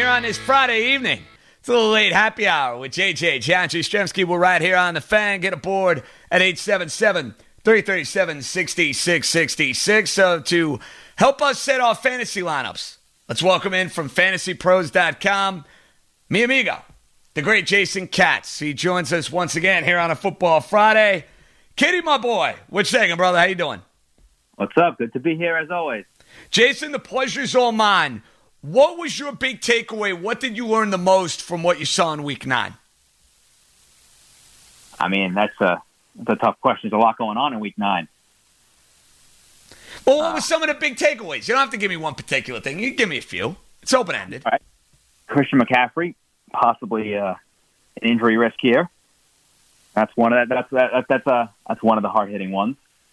on this Friday evening. It's a little late happy hour with JJ Janji-Stremski. We're right here on the Fan. Get aboard at 877-337-6666. So to help us set our fantasy lineups, let's welcome in from fantasypros.com, mi amigo, the great Jason Katz. He joins us once again here on a Football Friday. Kitty, my boy, what you saying, brother? How you doing? What's up? Good to be here as always. Jason, the pleasure's all mine. What was your big takeaway? What did you learn the most from what you saw in Week 9? I mean, that's a tough question. There's a lot going on in Week 9. Well, what were some of the big takeaways? You don't have to give me one particular thing. You can give me a few. It's open-ended. All right. Christian McCaffrey, possibly an injury risk here. That's one of that's one of the hard-hitting ones.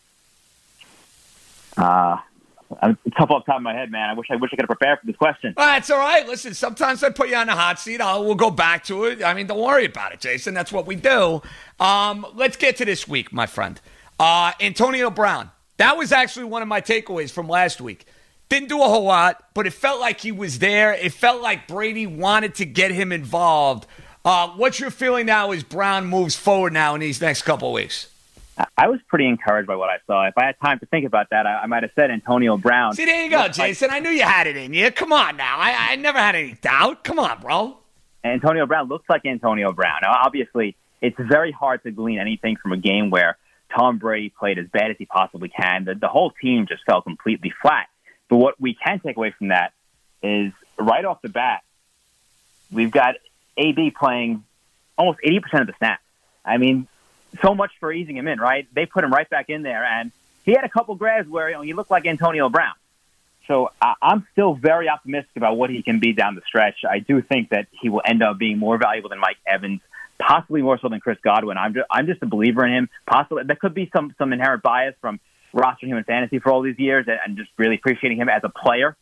It's tough off the top of my head, man. I wish I could have prepared for this question. Well, that's all right. Listen, sometimes I put you on the hot seat. We'll go back to it. I mean, don't worry about it, Jason. That's what we do. Let's get to this week, my friend. Antonio Brown. That was actually one of my takeaways from last week. Didn't do a whole lot, but it felt like he was there. It felt like Brady wanted to get him involved. What's your feeling now as Brown moves forward now in these next couple of weeks? I was pretty encouraged by what I saw. If I had time to think about that, I might have said Antonio Brown. See, there you go, Jason. I knew you had it in you. Come on now. I never had any doubt. Come on, bro. Antonio Brown looks like Antonio Brown. Now, obviously, it's very hard to glean anything from a game where Tom Brady played as bad as he possibly can. The whole team just fell completely flat. But what we can take away from that is right off the bat, we've got AB playing almost 80% of the snaps. I mean, so much for easing him in, right? They put him right back in there, and he had a couple grabs where he looked like Antonio Brown. So I'm still very optimistic about what he can be down the stretch. I do think that he will end up being more valuable than Mike Evans, possibly more so than Chris Godwin. I'm just a believer in him. Possibly there could be some inherent bias from rostering him in fantasy for all these years and just really appreciating him as a player.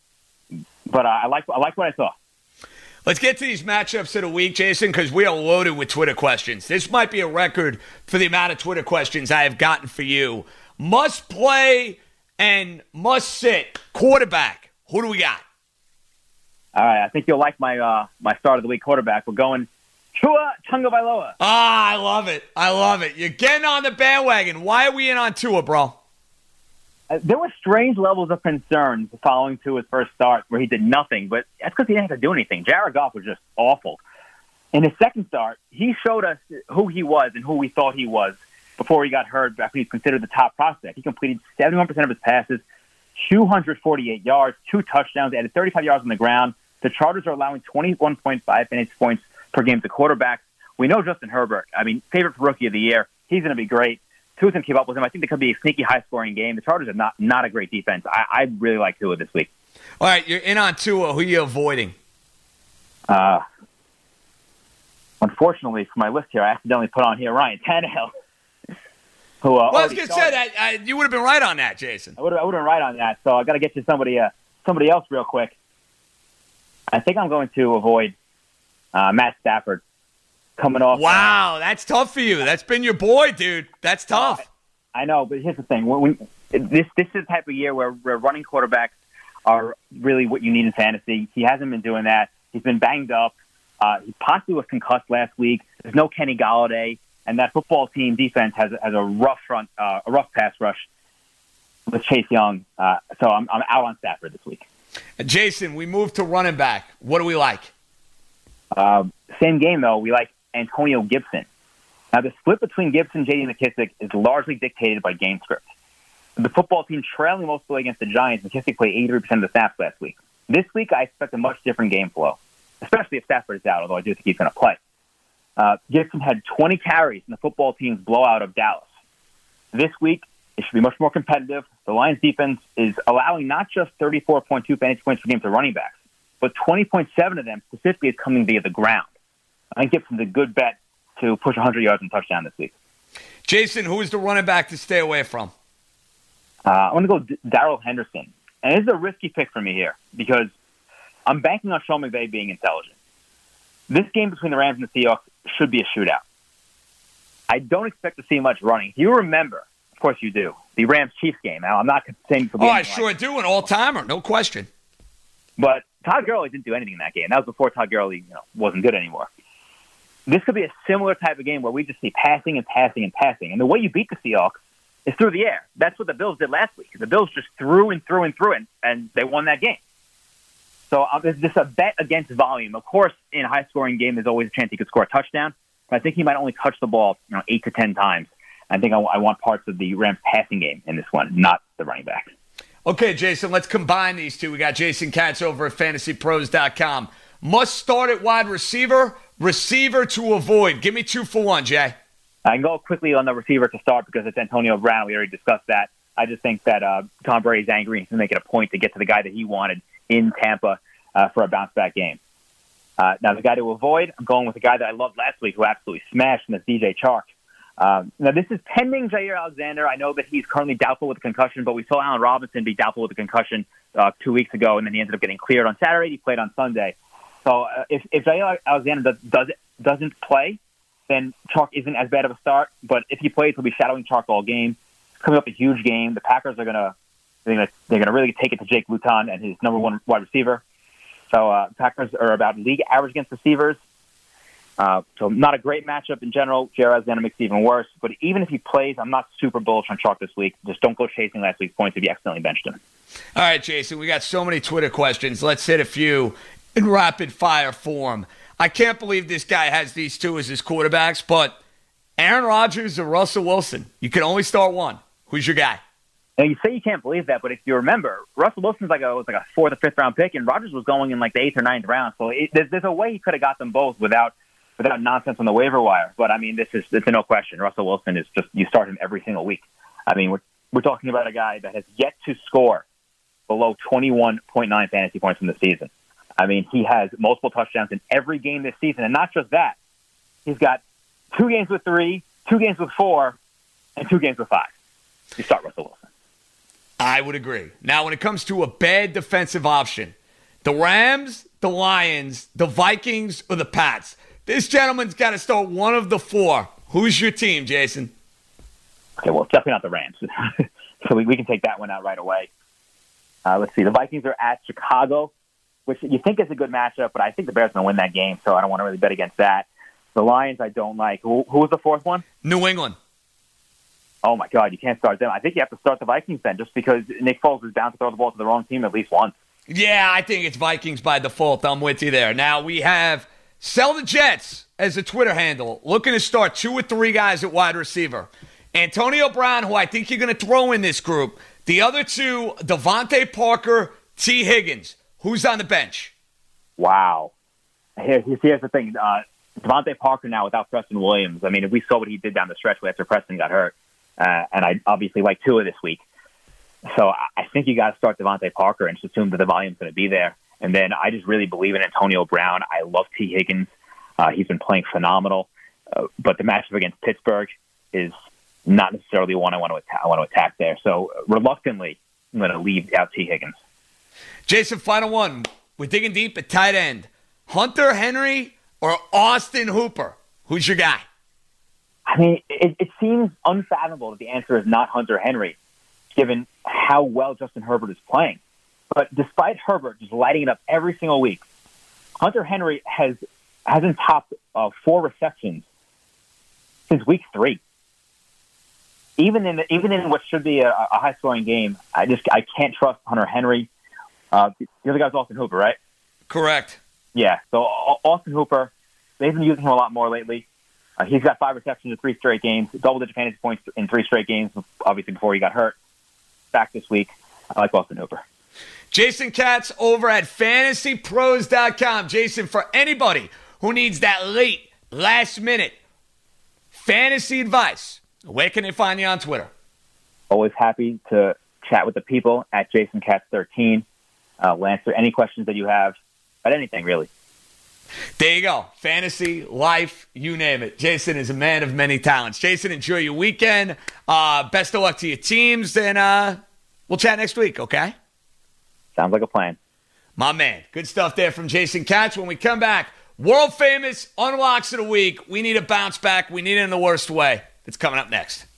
But I like what I saw. Let's get to these matchups of the week, Jason, because we are loaded with Twitter questions. This might be a record for the amount of Twitter questions I have gotten for you. Must play and must sit quarterback. Who do we got? All right, I think you'll like my start of the week quarterback. We're going Tua Tagovailoa. I love it. I love it. You're getting on the bandwagon. Why are we in on Tua, bro? There were strange levels of concern following to his first start where he did nothing, but that's because he didn't have to do anything. Jared Goff was just awful. In his second start, he showed us who he was and who we thought he was before he got hurt after he's considered the top prospect. He completed 71% of his passes, 248 yards, 2 touchdowns, added 35 yards on the ground. The Chargers are allowing 21.5 fantasy points per game to quarterbacks. We know Justin Herbert, favorite for Rookie of the Year. He's going to be great. Tua's going to keep up with him. I think there could be a sneaky, high-scoring game. The Chargers are not a great defense. I really like Tua this week. All right, you're in on Tua. Who are you avoiding? Unfortunately, for my list here, I accidentally put on here Ryan Tannehill. Who, well, I was going to say that. You would have been right on that, Jason. I would have been right on that, so I got to get you somebody else real quick. I think I'm going to avoid Matt Stafford. Coming off. Wow, that's tough for you. That's been your boy, dude. That's tough. I know, but here's the thing. This is the type of year where running quarterbacks are really what you need in fantasy. He hasn't been doing that. He's been banged up. He possibly was concussed last week. There's no Kenny Galladay, and that football team defense has a rough pass rush with Chase Young. So I'm out on Stafford this week. Jason, we move to running back. What do we like? Same game though. We like Antonio Gibson. Now, the split between Gibson and J.D. McKissic is largely dictated by game script. The football team trailing mostly against the Giants, McKissic played 83% of the snaps last week. This week, I expect a much different game flow, especially if Stafford is out, although I do think he's going to play. Gibson had 20 carries in the football team's blowout of Dallas. This week, it should be much more competitive. The Lions' defense is allowing not just 34.2 fantasy points per game to running backs, but 20.7 of them specifically is coming via the ground. I think Gibson's a good bet to push 100 yards and touchdown this week. Jason, who is the running back to stay away from? I'm going to go Darrell Henderson. And this is a risky pick for me here because I'm banking on Sean McVay being intelligent. This game between the Rams and the Seahawks should be a shootout. I don't expect to see much running. You remember, of course you do, the Rams-Chiefs game. Now, I'm not saying... I sure do, an all-timer, no question. But Todd Gurley didn't do anything in that game. That was before Todd Gurley wasn't good anymore. This could be a similar type of game where we just see passing and passing and passing. And the way you beat the Seahawks is through the air. That's what the Bills did last week. The Bills just threw and threw and threw, and they won that game. So it's just a bet against volume. Of course, in a high-scoring game, there's always a chance he could score a touchdown. But I think he might only touch the ball 8 to 10 times. I think I want parts of the Rams passing game in this one, not the running back. Okay, Jason, let's combine these two. We got Jason Katz over at fantasypros.com. Must start at wide receiver, receiver to avoid. Give me 2 for 1, Jay. I can go quickly on the receiver to start because it's Antonio Brown. We already discussed that. I just think that Tom Brady's angry. He's making a point to get to the guy that he wanted in Tampa for a bounce-back game. Now, the guy to avoid, I'm going with the guy that I loved last week who absolutely smashed, and that's DJ Chark. Now, this is pending Jair Alexander. I know that he's currently doubtful with a concussion, but we saw Allen Robinson be doubtful with a concussion 2 weeks ago, and then he ended up getting cleared on Saturday. He played on Sunday. So if Jair Alexander doesn't play, then Chark isn't as bad of a start. But if he plays, he'll be shadowing Chark all game. It's coming up a huge game. The Packers are gonna really take it to Jake Luton and his number 1 wide receiver. So Packers are about league average against receivers. So not a great matchup in general. Jair Alexander makes it even worse. But even if he plays, I'm not super bullish on Chark this week. Just don't go chasing last week's points if you accidentally benched him. All right, Jason, we got so many Twitter questions. Let's hit a few in rapid-fire form. I can't believe this guy has these two as his quarterbacks, but Aaron Rodgers or Russell Wilson, you can only start one. Who's your guy? And you say you can't believe that, but if you remember, Russell Wilson's was like a 4th or 5th round pick, and Rodgers was going in like the 8th or 9th round. So there's a way he could have got them both without nonsense on the waiver wire. But I mean, it's a no question. Russell Wilson is just, you start him every single week. I mean, we're talking about a guy that has yet to score below 21.9 fantasy points in the season. I mean, he has multiple touchdowns in every game this season. And not just that, he's got 2 games with 3, 2 games with 4, and 2 games with 5. You start Russell Wilson. I would agree. Now, when it comes to a bad defensive option, the Rams, the Lions, the Vikings, or the Pats, this gentleman's got to start one of the 4. Who's your team, Jason? Okay, well, it's definitely not the Rams. So we can take that one out right away. Let's see. The Vikings are at Chicago, which you think is a good matchup, but I think the Bears are going to win that game, so I don't want to really bet against that. The Lions I don't like. Who was the 4th one? New England. Oh, my God, you can't start them. I think you have to start the Vikings then, just because Nick Foles is bound to throw the ball to the wrong team at least once. Yeah, I think it's Vikings by default. I'm with you there. Now, we have Sell the Jets as a Twitter handle, looking to start 2 or 3 guys at wide receiver. Antonio Brown, who I think you're going to throw in this group. The other 2, Devontae Parker, T. Higgins. Who's on the bench? Wow. Here's the thing. Devontae Parker now without Preston Williams. I mean, if we saw what he did down the stretch after Preston got hurt, and I obviously like Tua this week. So I think you got to start Devontae Parker and just assume that the volume's going to be there. And then I just really believe in Antonio Brown. I love T. Higgins. He's been playing phenomenal. But the matchup against Pittsburgh is not necessarily one I want to attack there. So reluctantly, I'm going to leave out T. Higgins. Jason, final one. We're digging deep at tight end. Hunter Henry or Austin Hooper? Who's your guy? I mean, it seems unfathomable that the answer is not Hunter Henry, given how well Justin Herbert is playing. But despite Herbert just lighting it up every single week, Hunter Henry hasn't topped 4 receptions since week 3. Even in what should be a high-scoring game, I can't trust Hunter Henry. The other guy's Austin Hooper, right? Correct. Yeah, so Austin Hooper, they've been using him a lot more lately. He's got 5 receptions in 3 straight games, double-digit fantasy points in 3 straight games, obviously before he got hurt. Back this week, I like Austin Hooper. Jason Katz over at fantasypros.com. Jason, for anybody who needs that last-minute fantasy advice, where can they find you on Twitter? Always happy to chat with the people at JasonKatz13. We'll answer any questions that you have about anything, really. There you go. Fantasy, life, you name it. Jason is a man of many talents. Jason, enjoy your weekend. Best of luck to your teams, and we'll chat next week, okay? Sounds like a plan. My man. Good stuff there from Jason Katz. When we come back, world famous unlocks of the week. We need a bounce back. We need it in the worst way. It's coming up next.